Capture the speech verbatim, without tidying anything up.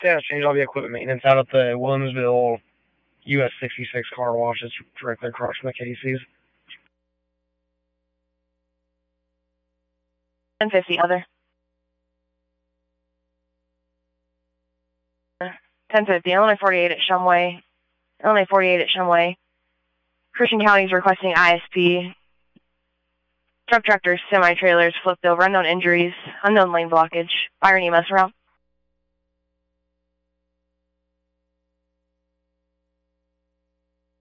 status change. I'll be equipment maintenance out at the Williamsville U S sixty-six car wash. It's directly across from the Casey's. ten fifty, other. ten fifty, Illinois forty-eight at Shumway. Illinois forty-eight at Shumway. Christian County is requesting I S P. Truck tractors, semi-trailers flipped over. Unknown injuries. Unknown lane blockage. Fire and E M S around.